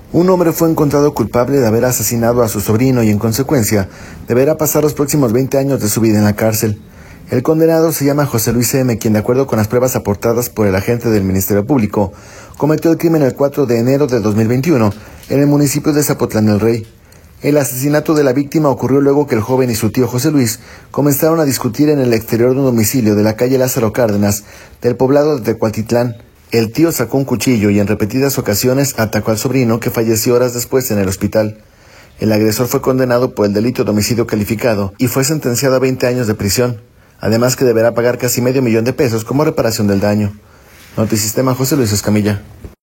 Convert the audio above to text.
Un hombre fue encontrado culpable de haber asesinado a su sobrino y, en consecuencia, deberá pasar los próximos 20 años de su vida en la cárcel. El condenado se llama José Luis M., quien, de acuerdo con las pruebas aportadas por el agente del Ministerio Público, cometió el crimen el 4 de enero de 2021 en el municipio de Zapotlán del Rey. El asesinato de la víctima ocurrió luego que el joven y su tío José Luis comenzaron a discutir en el exterior de un domicilio de la calle Lázaro Cárdenas del poblado de Tecualtitlán. El tío sacó un cuchillo y en repetidas ocasiones atacó al sobrino, que falleció horas después en el hospital. El agresor fue condenado por el delito de homicidio calificado y fue sentenciado a 20 años de prisión, además que deberá pagar casi $500,000 como reparación del daño. Notisistema, José Luis Escamilla.